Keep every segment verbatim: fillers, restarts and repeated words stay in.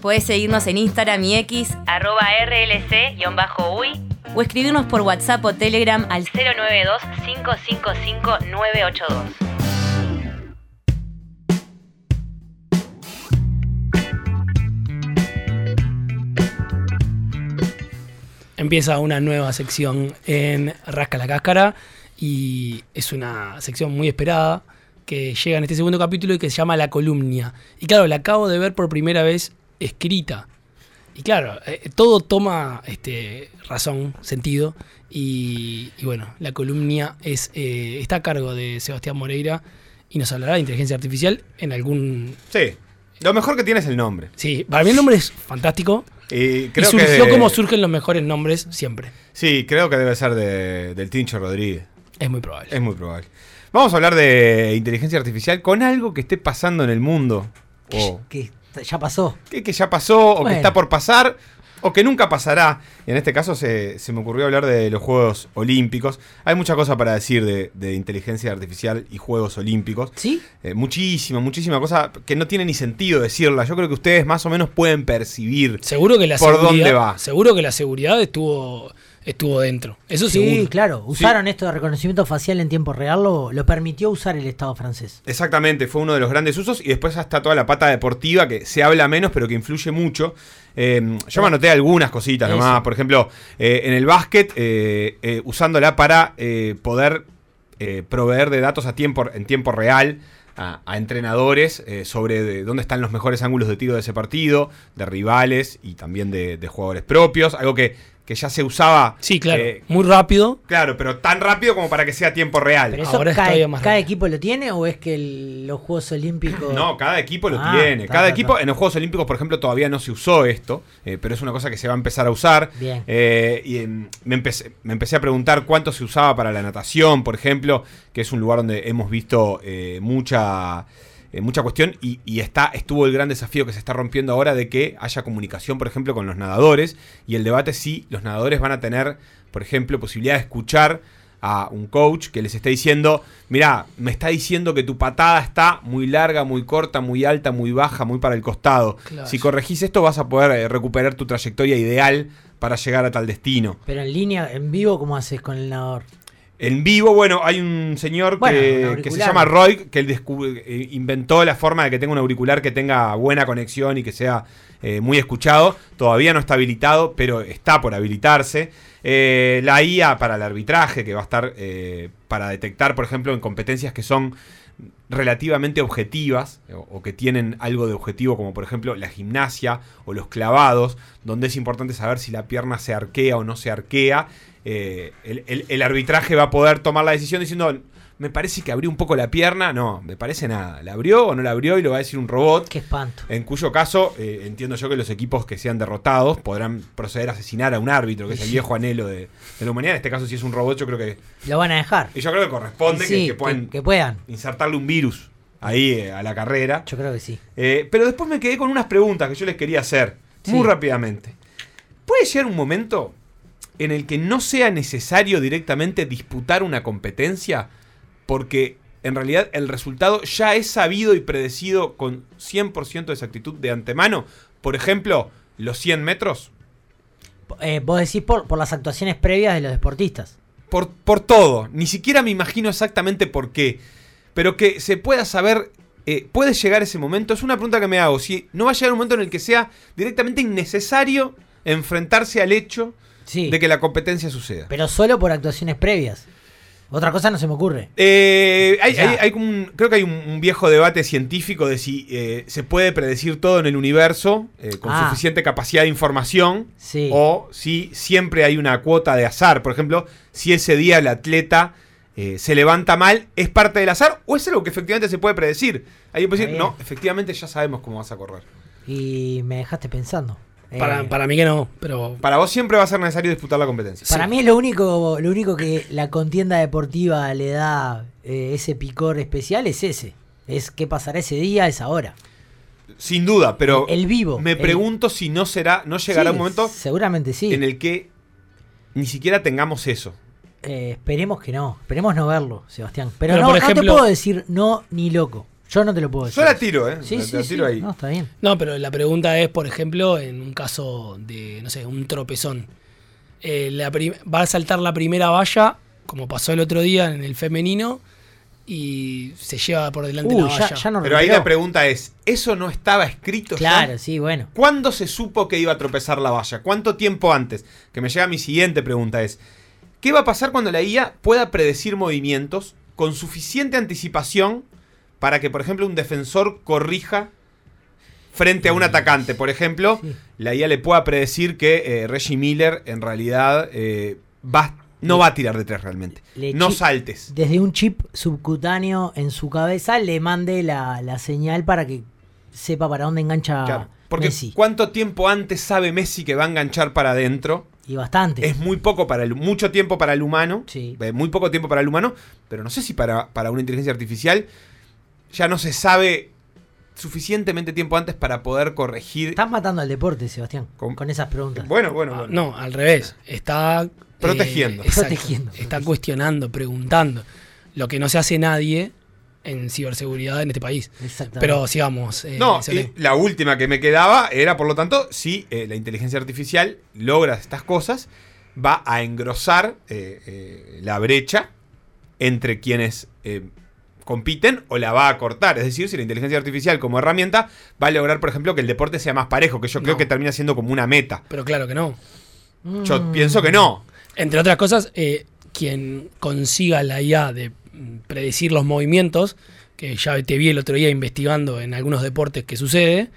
Podés seguirnos en Instagram y X, arroba R L C-uy, o escribirnos por WhatsApp o Telegram al cero nueve dos cinco cinco cinco nueve ocho dos. Empieza una nueva sección en Rasca la Cáscara y es una sección muy esperada que llega en este segundo capítulo y que se llama La Columnia. Y claro, la acabo de ver por primera vez escrita. Y claro, eh, todo toma este, razón, sentido. Y, y bueno, La Columnia es, eh, está a cargo de Sebastián Moreira y nos hablará de inteligencia artificial en algún... Sí, lo mejor que tiene es el nombre. Sí, para mí el nombre es fantástico. Y, creo y surgió que de... como surgen los mejores nombres siempre. Sí, creo que debe ser de, del Tincho Rodríguez. Es muy probable. Es muy probable. Vamos a hablar de inteligencia artificial con algo que esté pasando en el mundo. O que ya pasó. Que, que ya pasó, o bueno. que está por pasar, o que nunca pasará. Y en este caso se, se me ocurrió hablar de los Juegos Olímpicos. Hay mucha cosa para decir de, de inteligencia artificial y Juegos Olímpicos. ¿Sí? Eh, muchísima, muchísima cosa que no tiene ni sentido decirla. Yo creo que ustedes más o menos pueden percibir seguro que la por seguridad, dónde va. Seguro que la seguridad estuvo... estuvo dentro. Eso sí, seguro. claro. Usaron sí. esto de reconocimiento facial en tiempo real, lo, lo permitió usar el Estado francés. Exactamente, fue uno de los grandes usos. Y después está toda la pata deportiva que se habla menos, pero que influye mucho. Eh, yo me anoté algunas cositas Eso. nomás. Por ejemplo, eh, en el básquet, eh, eh, usándola para eh, poder eh, proveer de datos a tiempo, en tiempo real a, a entrenadores eh, sobre de dónde están los mejores ángulos de tiro de ese partido, de rivales y también de, de jugadores propios. Algo que... que ya se usaba. Sí, claro. Eh, muy rápido. Claro, pero tan rápido como para que sea tiempo real. ¿Pero eso Ahora es cada, todavía más cada rápido. equipo lo tiene o es que el- los Juegos Olímpicos... No, cada equipo lo Ah, tiene. está, Cada está, equipo, está. en los Juegos Olímpicos, por ejemplo, todavía no se usó esto, eh, pero es una cosa que se va a empezar a usar. Bien. Eh, y eh, me, empecé, me empecé a preguntar cuánto se usaba para la natación, por ejemplo, que es un lugar donde hemos visto eh, mucha... Eh, mucha cuestión y, y está estuvo el gran desafío que se está rompiendo ahora de que haya comunicación, por ejemplo, con los nadadores, y el debate si los nadadores van a tener, por ejemplo, posibilidad de escuchar a un coach que les esté diciendo, mirá, me está diciendo que tu patada está muy larga, muy corta, muy alta, muy baja, muy para el costado. Claro. Si corregís esto vas a poder eh, recuperar tu trayectoria ideal para llegar a tal destino. Pero en línea, en vivo, ¿cómo haces con el nadador? En vivo, bueno, hay un señor Bueno, un que, auricular. que se llama Roy, que él descu- eh, inventó la forma de que tenga un auricular que tenga buena conexión y que sea eh, muy escuchado. Todavía no está habilitado, pero está por habilitarse. Eh, la I A para el arbitraje, que va a estar eh, para detectar, por ejemplo, en competencias que son relativamente objetivas o, o que tienen algo de objetivo, como por ejemplo la gimnasia o los clavados, donde es importante saber si la pierna se arquea o no se arquea. Eh, el, el, el arbitraje va a poder tomar la decisión diciendo, me parece que abrió un poco la pierna. No, me parece nada. ¿La abrió o no la abrió? Y lo va a decir un robot. Qué espanto. En cuyo caso, eh, entiendo yo que los equipos que sean derrotados podrán proceder a asesinar a un árbitro, que es el viejo anhelo de, de la humanidad. En este caso, si es un robot, yo creo que... Lo van a dejar. Y yo creo que corresponde Y sí, que, que puedan que, que puedan. insertarle un virus ahí eh, a la carrera. Yo creo que sí. Eh, pero después me quedé con unas preguntas que yo les quería hacer, muy Sí. rápidamente. ¿Puede llegar un momento en el que no sea necesario directamente disputar una competencia? Porque en realidad el resultado ya es sabido y predecido con cien por ciento de exactitud de antemano. Por ejemplo, los cien metros. Eh, vos decís por, por las actuaciones previas de los deportistas. Por, por todo. Ni siquiera me imagino exactamente por qué. Pero que se pueda saber, eh, ¿puede llegar ese momento? Es una pregunta que me hago. Si no va a llegar un momento en el que sea directamente innecesario enfrentarse al hecho Sí. de que la competencia suceda. Pero solo por actuaciones previas. Otra cosa no se me ocurre. Eh, hay, Ya. hay- hay como un- creo que hay un, un viejo debate científico de si eh, se puede predecir todo en el universo eh, con Ah. suficiente capacidad de información, Sí. o si siempre hay una cuota de azar. Por ejemplo, si ese día el atleta eh, se levanta mal, ¿es parte del azar o es algo que efectivamente se puede predecir? Ahí puede Está decir, bien. no, efectivamente ya sabemos cómo vas a correr. Y me dejaste pensando. Eh, Para, para mí que no, pero... Para vos siempre va a ser necesario disputar la competencia. Para Sí. mí es lo único, lo único que la contienda deportiva le da eh, ese picor especial es ese. Es qué pasará ese día, a esa hora. Sin duda, pero El vivo. me el- pregunto si no será, no llegará Sí, un momento seguramente sí. en el que ni siquiera tengamos eso. Eh, esperemos que no. Esperemos no verlo, Sebastián. Pero, Pero, no, por no te ejemplo- puedo decir no ni loco. Yo no te lo puedo decir. Yo la tiro, ¿eh? Sí, la, sí, la sí. tiro ahí. No, está bien. No, pero la pregunta es, por ejemplo, en un caso de, no sé, un tropezón. Eh, la prim- va a saltar la primera valla, como pasó el otro día en el femenino, y se lleva por delante Uy, la ya, valla. ya no Pero ahí recuperó. la pregunta es, ¿eso no estaba escrito Claro, ya? sí, bueno. ¿Cuándo se supo que iba a tropezar la valla? ¿Cuánto tiempo antes? Que me llega mi siguiente pregunta es, ¿qué va a pasar cuando la I A pueda predecir movimientos con suficiente anticipación para que, por ejemplo, un defensor corrija frente a un atacante? Por ejemplo, Sí. la I A le pueda predecir que eh, Reggie Miller en realidad eh, va, no va a tirar de tres realmente. Le No chi- saltes. Desde un chip subcutáneo en su cabeza le mande la, la señal para que sepa para dónde engancha Claro, porque Messi. ¿cuánto tiempo antes sabe Messi que va a enganchar para adentro? Y bastante. Es muy poco para el, mucho tiempo para el humano, Sí. eh, muy poco tiempo para el humano, pero no sé si para, para una inteligencia artificial ya no se sabe suficientemente tiempo antes para poder corregir. Estás matando al deporte, Sebastián, Con- con, esas preguntas. Bueno, bueno, Ah, bueno. no, al revés. Está eh, Protegiendo. exacto, Protegiendo, Está protegiendo. cuestionando, preguntando. Lo que no se hace nadie en ciberseguridad en este país. Exactamente. Pero sigamos. eh, No, Solé. y la última que me quedaba era, por lo tanto, si eh, la inteligencia artificial logra estas cosas, va a engrosar eh, eh, la brecha entre quienes eh, compiten o la va a cortar. Es decir, si la inteligencia artificial como herramienta va a lograr, por ejemplo, que el deporte sea más parejo, que yo creo No. que termina siendo como una meta. Pero claro que no. Yo Mm. pienso que no. Entre otras cosas, eh, quien consiga la I A de mm, predecir los movimientos, que ya te vi el otro día investigando en algunos deportes que sucede,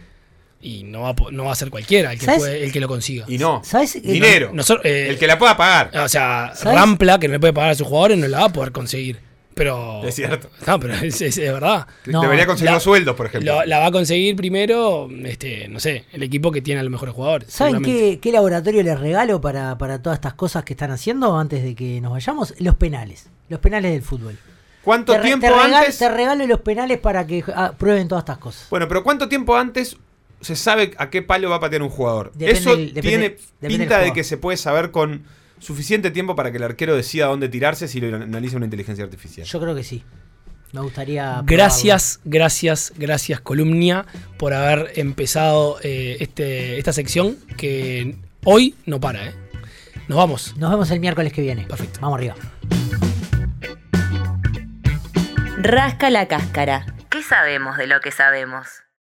y no va, a po- no va a ser cualquiera el que, ¿Sabes? puede- el que lo consiga. Y no. ¿Sabes qué? Dinero. Nosotros, eh, El que la pueda pagar. O sea, ¿Sabes? Rampla, que no le puede pagar a sus jugadores, no la va a poder conseguir. Pero. Es cierto. No, pero es, es- es verdad. No, Debería conseguir la- los sueldos, por ejemplo. Lo- la va a conseguir primero, este, no sé, el equipo que tiene a los mejores jugadores. ¿Saben seguramente. qué, qué laboratorio les regalo para, para todas estas cosas que están haciendo antes de que nos vayamos? Los penales. Los penales del fútbol. ¿Cuánto Te, re- tiempo te regalo, antes? te regalo los penales para que ah, prueben todas estas cosas. Bueno, pero ¿cuánto tiempo antes se sabe a qué palo va a patear un jugador? Depende Eso del- depende- tiene depende del pinta de jugador. que se puede saber con suficiente tiempo para que el arquero decida dónde tirarse si lo analiza una inteligencia artificial. Yo creo que sí. Me gustaría. Gracias, gracias, gracias, Columnia, por haber empezado eh, este, esta sección que hoy no para, ¿eh? Nos vamos. probarlo. Nos vemos el miércoles que viene. Perfecto. Vamos arriba. Rasca la cáscara. ¿Qué sabemos de lo que sabemos?